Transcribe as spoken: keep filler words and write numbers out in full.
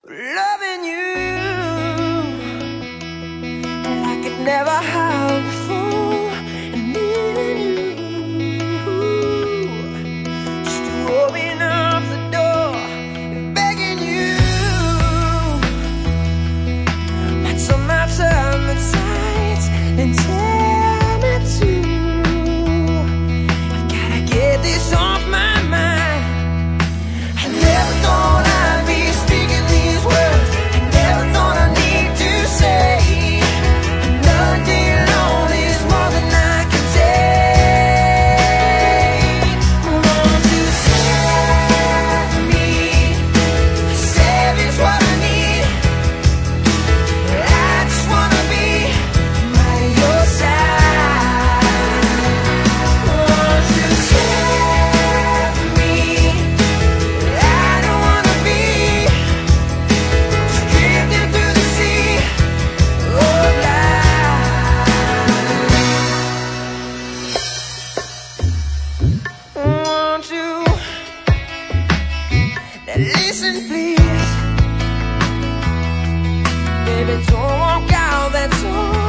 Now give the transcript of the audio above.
Loving you like it never had before, and needing you just to open up the door and begging you might somehow turn the tides and tell me to. I've gotta get this off my mind. I never thought I'd be speaking these words. I never thought I'd need to say another alone is more than I can take. Won't you save me? Save is what I need. I just wanna be by your side. Won't you save me? I don't wanna be just drifting through the sea of life. Won't you now listen, please, baby? Don't walk out that door.